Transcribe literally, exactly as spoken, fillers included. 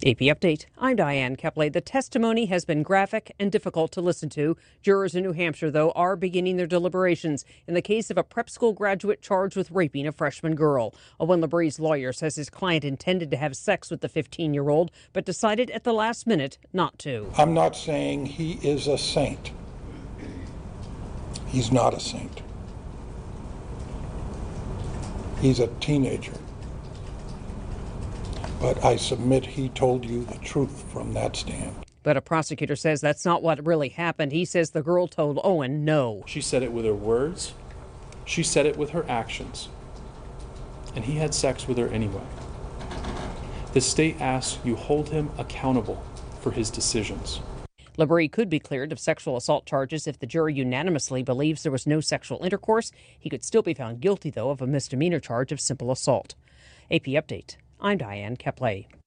A P Update. I'm Diane Kepley. The testimony has been graphic and difficult to listen to. Jurors in New Hampshire, though, are beginning their deliberations in the case of a prep school graduate charged with raping a freshman girl. Owen Labree's lawyer says his client intended to have sex with the fifteen-year-old, but decided at the last minute not to. I'm not saying he is a saint. He's not a saint. He's a teenager. But I submit he told you the truth from that stand. But a prosecutor says that's not what really happened. He says the girl told Owen no. She said it with her words. She said it with her actions. And he had sex with her anyway. The state asks you hold him accountable for his decisions. Labree could be cleared of sexual assault charges if the jury unanimously believes there was no sexual intercourse. He could still be found guilty, though, of a misdemeanor charge of simple assault. A P Update. I'm Diane Kepley.